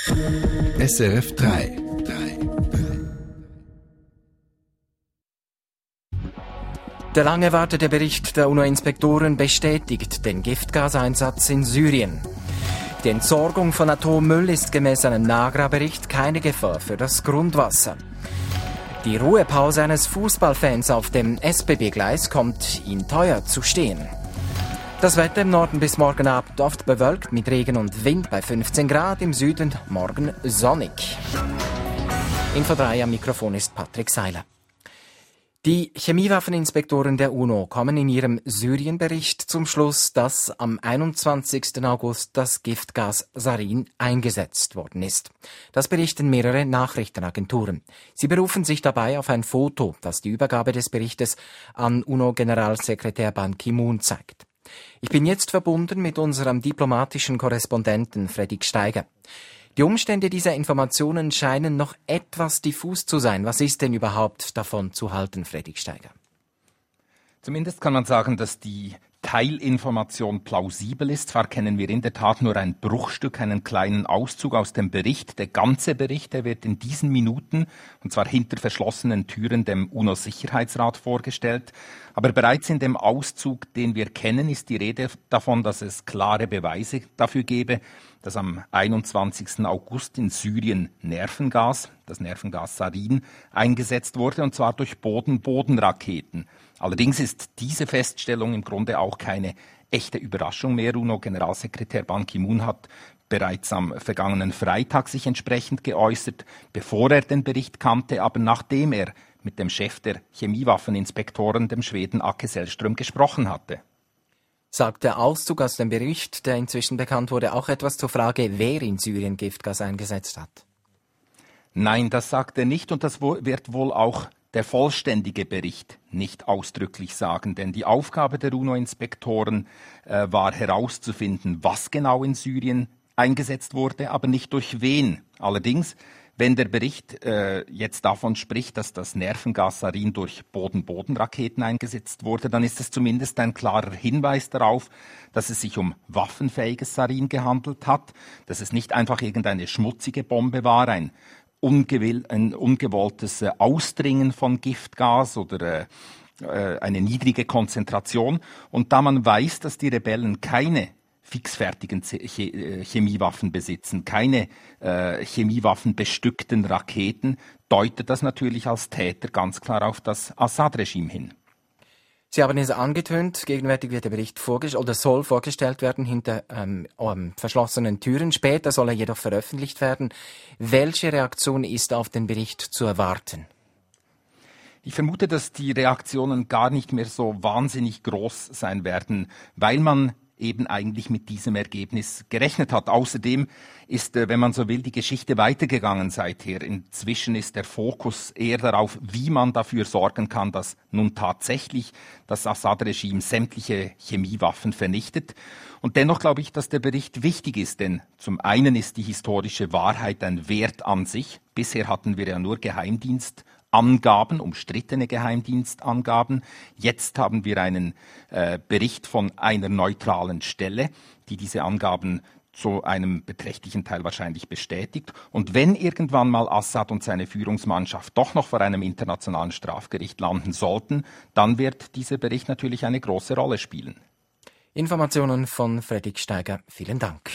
SRF 3. Der lang erwartete Bericht der UNO-Inspektoren bestätigt den Giftgaseinsatz in Syrien. Die Entsorgung von Atommüll ist gemäß einem NAGRA-Bericht keine Gefahr für das Grundwasser. Die Ruhepause eines Fußballfans auf dem SBB-Gleis kommt ihm teuer zu stehen. Das Wetter im Norden bis morgen Abend oft bewölkt mit Regen und Wind bei 15 Grad, im Süden morgen sonnig. Info 3 am Mikrofon ist Patrick Seiler. Die Chemiewaffeninspektoren der UNO kommen in ihrem Syrien-Bericht zum Schluss, dass am 21. August das Giftgas Sarin eingesetzt worden ist. Das berichten mehrere Nachrichtenagenturen. Sie berufen sich dabei auf ein Foto, das die Übergabe des Berichtes an UNO-Generalsekretär Ban Ki-moon zeigt. Ich bin jetzt verbunden mit unserem diplomatischen Korrespondenten Fredrik Steiger. Die Umstände dieser Informationen scheinen noch etwas diffus zu sein. Was ist denn überhaupt davon zu halten, Fredrik Steiger? Zumindest kann man sagen, dass die Teilinformation plausibel ist. Zwar kennen wir in der Tat nur ein Bruchstück, einen kleinen Auszug aus dem Bericht. Der ganze Bericht, der wird in diesen Minuten, und zwar hinter verschlossenen Türen, dem UNO-Sicherheitsrat vorgestellt. Aber bereits in dem Auszug, den wir kennen, ist die Rede davon, dass es klare Beweise dafür gebe, dass am 21. August in Syrien das Nervengas Sarin, eingesetzt wurde, und zwar durch Boden-Boden-Raketen. Allerdings ist diese Feststellung im Grunde auch keine echte Überraschung mehr. UNO-Generalsekretär Ban Ki-moon hat bereits am vergangenen Freitag sich entsprechend geäußert, bevor er den Bericht kannte, aber nachdem er mit dem Chef der Chemiewaffeninspektoren, dem Schweden Åke Sellström, gesprochen hatte. Sagt der Auszug aus dem Bericht, der inzwischen bekannt wurde, auch etwas zur Frage, wer in Syrien Giftgas eingesetzt hat? Nein, das sagt er nicht, und das wird wohl auch der vollständige Bericht nicht ausdrücklich sagen, denn die Aufgabe der UNO-Inspektoren war herauszufinden, was genau in Syrien eingesetzt wurde, aber nicht durch wen. Allerdings, wenn der Bericht jetzt davon spricht, dass das Nervengas Sarin durch Boden-Boden-Raketen eingesetzt wurde, dann ist es zumindest ein klarer Hinweis darauf, dass es sich um waffenfähiges Sarin gehandelt hat, dass es nicht einfach irgendeine schmutzige Bombe war, ein ungewolltes Ausdringen von Giftgas oder eine niedrige Konzentration. Und da man weiß, dass die Rebellen keine fixfertigen Chemiewaffen besitzen, keine chemiewaffenbestückten Raketen, deutet das natürlich als Täter ganz klar auf das Assad-Regime hin. Sie haben es angetönt, gegenwärtig wird der Bericht soll vorgestellt werden hinter verschlossenen Türen. Später soll er jedoch veröffentlicht werden. Welche Reaktion ist auf den Bericht zu erwarten? Ich vermute, dass die Reaktionen gar nicht mehr so wahnsinnig groß sein werden, weil man eben eigentlich mit diesem Ergebnis gerechnet hat. Außerdem ist, wenn man so will, die Geschichte weitergegangen seither. Inzwischen ist der Fokus eher darauf, wie man dafür sorgen kann, dass nun tatsächlich das Assad-Regime sämtliche Chemiewaffen vernichtet. Und dennoch glaube ich, dass der Bericht wichtig ist, denn zum einen ist die historische Wahrheit ein Wert an sich. Bisher hatten wir ja nur Geheimdienstangaben, umstrittene Geheimdienstangaben. Jetzt haben wir einen Bericht von einer neutralen Stelle, die diese Angaben zu einem beträchtlichen Teil wahrscheinlich bestätigt. Und wenn irgendwann mal Assad und seine Führungsmannschaft doch noch vor einem internationalen Strafgericht landen sollten, dann wird dieser Bericht natürlich eine große Rolle spielen. Informationen von Fredrik Steiger. Vielen Dank.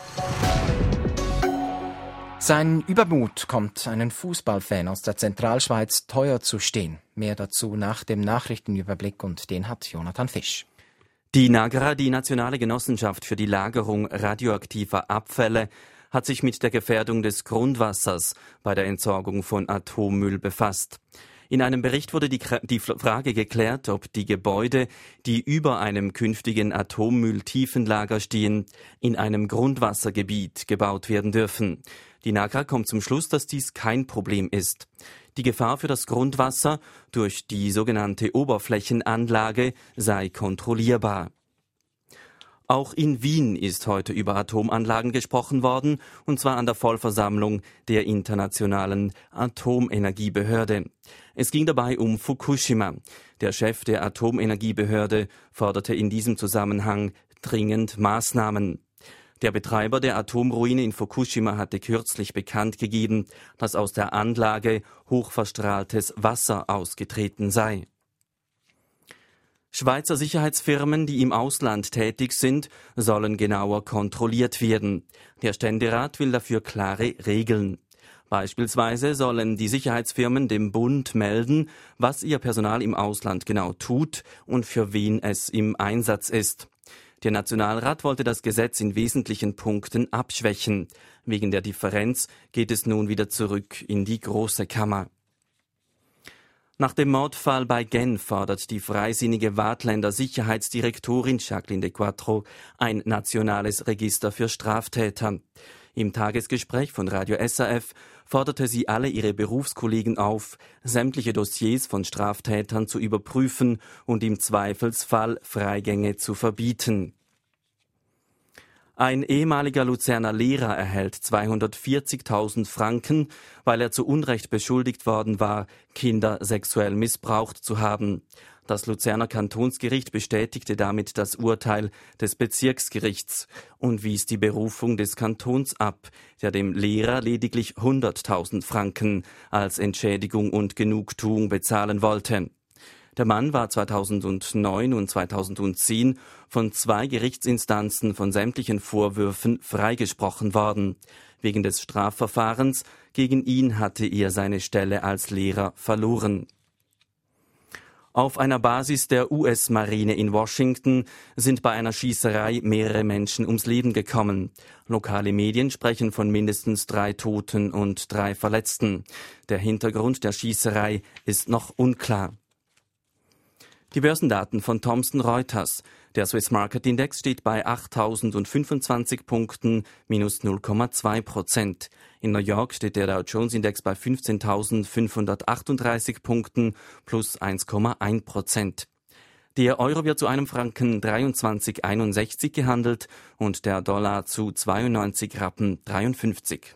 Sein Übermut kommt einen Fußballfan aus der Zentralschweiz teuer zu stehen. Mehr dazu nach dem Nachrichtenüberblick, und den hat Jonathan Fisch. Die NAGRA, die Nationale Genossenschaft für die Lagerung radioaktiver Abfälle, hat sich mit der Gefährdung des Grundwassers bei der Entsorgung von Atommüll befasst. In einem Bericht wurde die Frage geklärt, ob die Gebäude, die über einem künftigen Atommülltiefenlager stehen, in einem Grundwassergebiet gebaut werden dürfen. Die NAGRA kommt zum Schluss, dass dies kein Problem ist. Die Gefahr für das Grundwasser durch die sogenannte Oberflächenanlage sei kontrollierbar. Auch in Wien ist heute über Atomanlagen gesprochen worden, und zwar an der Vollversammlung der Internationalen Atomenergiebehörde. Es ging dabei um Fukushima. Der Chef der Atomenergiebehörde forderte in diesem Zusammenhang dringend Maßnahmen. Der Betreiber der Atomruine in Fukushima hatte kürzlich bekannt gegeben, dass aus der Anlage hochverstrahltes Wasser ausgetreten sei. Schweizer Sicherheitsfirmen, die im Ausland tätig sind, sollen genauer kontrolliert werden. Der Ständerat will dafür klare Regeln. Beispielsweise sollen die Sicherheitsfirmen dem Bund melden, was ihr Personal im Ausland genau tut und für wen es im Einsatz ist. Der Nationalrat wollte das Gesetz in wesentlichen Punkten abschwächen. Wegen der Differenz geht es nun wieder zurück in die Große Kammer. Nach dem Mordfall bei Genf fordert die freisinnige Waadtländer Sicherheitsdirektorin Jacqueline de Quatro ein nationales Register für Straftäter. Im Tagesgespräch von Radio SRF forderte sie alle ihre Berufskollegen auf, sämtliche Dossiers von Straftätern zu überprüfen und im Zweifelsfall Freigänge zu verbieten. Ein ehemaliger Luzerner Lehrer erhält 240.000 Franken, weil er zu Unrecht beschuldigt worden war, Kinder sexuell missbraucht zu haben. Das Luzerner Kantonsgericht bestätigte damit das Urteil des Bezirksgerichts und wies die Berufung des Kantons ab, der dem Lehrer lediglich 100.000 Franken als Entschädigung und Genugtuung bezahlen wollte. Der Mann war 2009 und 2010 von 2 Gerichtsinstanzen von sämtlichen Vorwürfen freigesprochen worden. Wegen des Strafverfahrens gegen ihn hatte er seine Stelle als Lehrer verloren. Auf einer Basis der US-Marine in Washington sind bei einer Schießerei mehrere Menschen ums Leben gekommen. Lokale Medien sprechen von mindestens 3 Toten und 3 Verletzten. Der Hintergrund der Schießerei ist noch unklar. Die Börsendaten von Thomson Reuters. Der Swiss Market Index steht bei 8.025 Punkten, minus 0,2%. In New York steht der Dow Jones Index bei 15.538 Punkten, plus 1,1%. Der Euro wird zu einem Franken 23,61 gehandelt und der Dollar zu 92 Rappen 53.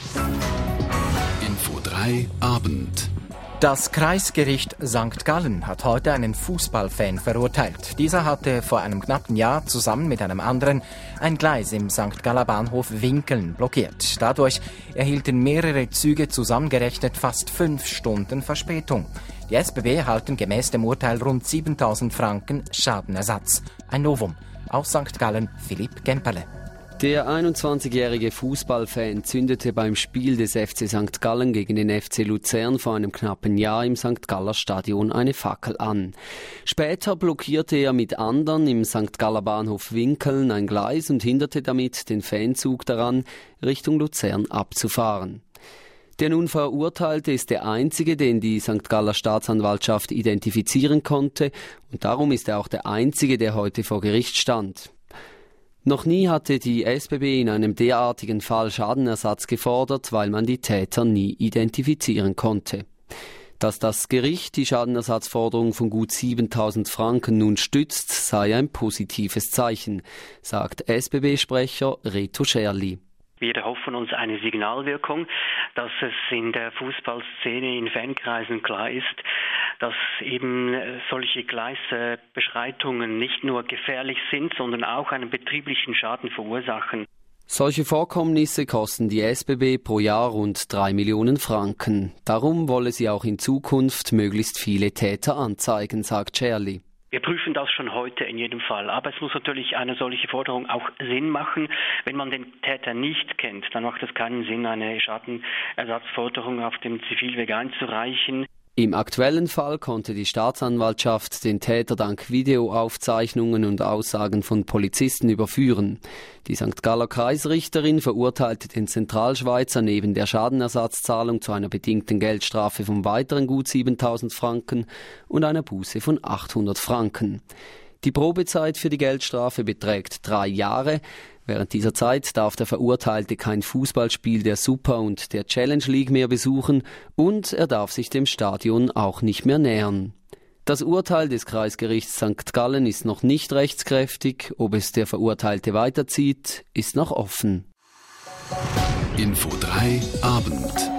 Info 3 Abend. Das Kreisgericht St. Gallen hat heute einen Fußballfan verurteilt. Dieser hatte vor einem knappen Jahr zusammen mit einem anderen ein Gleis im St. Galler Bahnhof Winkeln blockiert. Dadurch erhielten mehrere Züge zusammengerechnet fast 5 Stunden Verspätung. Die SBB erhalten gemäß dem Urteil rund 7.000 Franken Schadenersatz. Ein Novum. Aus St. Gallen Philipp Gemperle. Der 21-jährige Fußballfan zündete beim Spiel des FC St. Gallen gegen den FC Luzern vor einem knappen Jahr im St. Galler Stadion eine Fackel an. Später blockierte er mit anderen im St. Galler Bahnhof Winkeln ein Gleis und hinderte damit den Fanzug daran, Richtung Luzern abzufahren. Der nun Verurteilte ist der einzige, den die St. Galler Staatsanwaltschaft identifizieren konnte, und darum ist er auch der einzige, der heute vor Gericht stand. Noch nie hatte die SBB in einem derartigen Fall Schadenersatz gefordert, weil man die Täter nie identifizieren konnte. Dass das Gericht die Schadenersatzforderung von gut 7.000 Franken nun stützt, sei ein positives Zeichen, sagt SBB-Sprecher Reto Scherli. Wir erhoffen uns eine Signalwirkung, dass es in der Fußballszene in Fankreisen klar ist, dass eben solche Gleisbeschreitungen nicht nur gefährlich sind, sondern auch einen betrieblichen Schaden verursachen. Solche Vorkommnisse kosten die SBB pro Jahr rund 3 Millionen Franken. Darum wolle sie auch in Zukunft möglichst viele Täter anzeigen, sagt Scherli. Wir prüfen das schon heute in jedem Fall. Aber es muss natürlich eine solche Forderung auch Sinn machen. Wenn man den Täter nicht kennt, dann macht es keinen Sinn, eine Schadenersatzforderung auf dem Zivilweg einzureichen. Im aktuellen Fall konnte die Staatsanwaltschaft den Täter dank Videoaufzeichnungen und Aussagen von Polizisten überführen. Die St. Galler Kreisrichterin verurteilte den Zentralschweizer neben der Schadenersatzzahlung zu einer bedingten Geldstrafe von weiteren gut 7.000 Franken und einer Buße von 800 Franken. Die Probezeit für die Geldstrafe beträgt 3 Jahre. Während dieser Zeit darf der Verurteilte kein Fußballspiel der Super- und der Challenge League mehr besuchen und er darf sich dem Stadion auch nicht mehr nähern. Das Urteil des Kreisgerichts St. Gallen ist noch nicht rechtskräftig. Ob es der Verurteilte weiterzieht, ist noch offen. Info 3 Abend.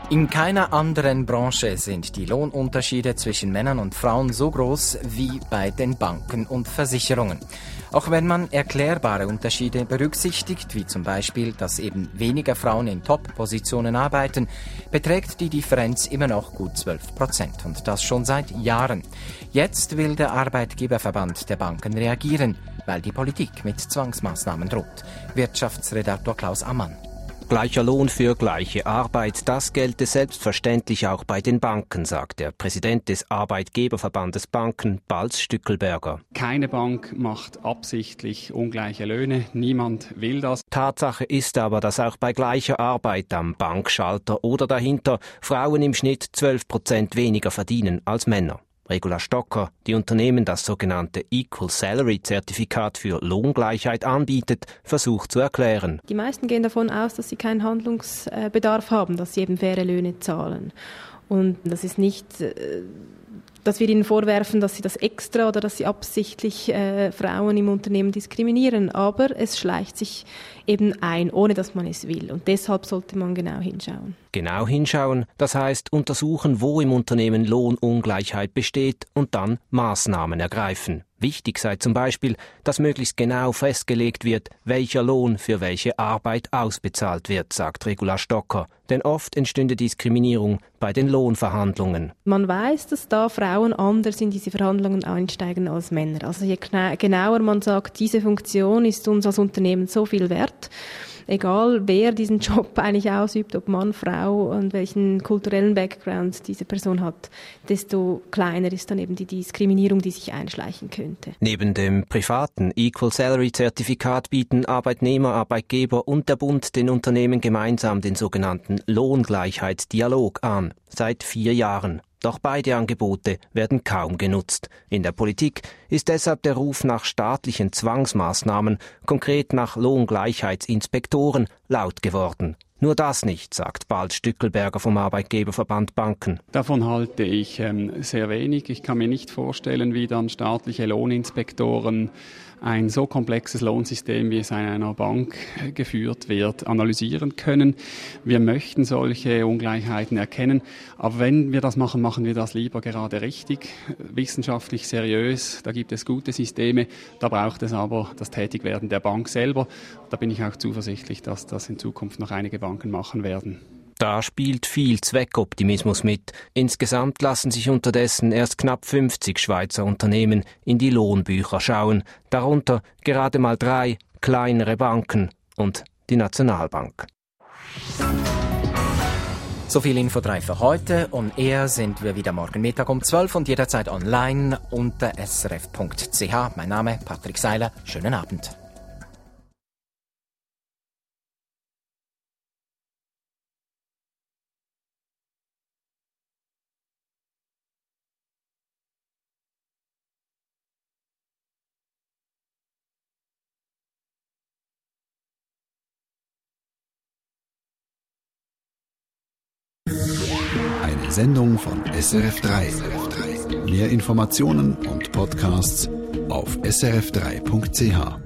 In keiner anderen Branche sind die Lohnunterschiede zwischen Männern und Frauen so groß wie bei den Banken und Versicherungen. Auch wenn man erklärbare Unterschiede berücksichtigt, wie zum Beispiel, dass eben weniger Frauen in Top-Positionen arbeiten, beträgt die Differenz immer noch gut 12%, und das schon seit Jahren. Jetzt will der Arbeitgeberverband der Banken reagieren, weil die Politik mit Zwangsmaßnahmen droht. Wirtschaftsredaktor Klaus Ammann. Gleicher Lohn für gleiche Arbeit, das gelte selbstverständlich auch bei den Banken, sagt der Präsident des Arbeitgeberverbandes Banken, Balz Stückelberger. Keine Bank macht absichtlich ungleiche Löhne, niemand will das. Tatsache ist aber, dass auch bei gleicher Arbeit am Bankschalter oder dahinter Frauen im Schnitt 12% weniger verdienen als Männer. Regula Stocker, die Unternehmen das sogenannte Equal Salary Zertifikat für Lohngleichheit anbietet, versucht zu erklären. Die meisten gehen davon aus, dass sie keinen Handlungsbedarf haben, dass sie eben faire Löhne zahlen. Und das ist nicht, dass wir ihnen vorwerfen, dass sie das extra oder dass sie absichtlich Frauen im Unternehmen diskriminieren. Aber es schleicht sich eben ein, ohne dass man es will. Und deshalb sollte man genau hinschauen. Genau hinschauen, das heißt untersuchen, wo im Unternehmen Lohnungleichheit besteht und dann Maßnahmen ergreifen. Wichtig sei zum Beispiel, dass möglichst genau festgelegt wird, welcher Lohn für welche Arbeit ausbezahlt wird, sagt Regula Stocker. Denn oft entstünde Diskriminierung bei den Lohnverhandlungen. Man weiß, dass da Frauen anders in diese Verhandlungen einsteigen als Männer. Also je genauer man sagt, diese Funktion ist uns als Unternehmen so viel wert, egal wer diesen Job eigentlich ausübt, ob Mann, Frau und welchen kulturellen Background diese Person hat, desto kleiner ist dann eben die Diskriminierung, die sich einschleichen könnte. Neben dem privaten Equal Salary Zertifikat bieten Arbeitnehmer, Arbeitgeber und der Bund den Unternehmen gemeinsam den sogenannten Lohngleichheitsdialog an, seit 4 Jahren. Doch beide Angebote werden kaum genutzt. In der Politik ist deshalb der Ruf nach staatlichen Zwangsmaßnahmen, konkret nach Lohngleichheitsinspektoren, laut geworden. Nur das nicht, sagt Balz Stückelberger vom Arbeitgeberverband Banken. Davon halte ich sehr wenig. Ich kann mir nicht vorstellen, wie dann staatliche Lohninspektoren ein so komplexes Lohnsystem, wie es in einer Bank geführt wird, analysieren können. Wir möchten solche Ungleichheiten erkennen, aber wenn wir das machen, machen wir das lieber gerade richtig, wissenschaftlich seriös. Da gibt es gute Systeme, da braucht es aber das Tätigwerden der Bank selber. Da bin ich auch zuversichtlich, dass das in Zukunft noch einige Banken machen werden. Da spielt viel Zweckoptimismus mit. Insgesamt lassen sich unterdessen erst knapp 50 Schweizer Unternehmen in die Lohnbücher schauen, darunter gerade mal 3 kleinere Banken und die Nationalbank. So viel Info 3 für heute. Und eher sind wir wieder morgen Mittag um 12 und jederzeit online unter srf.ch. Mein Name Patrick Seiler. Schönen Abend. Eine Sendung von SRF3. Mehr Informationen und Podcasts auf srf3.ch.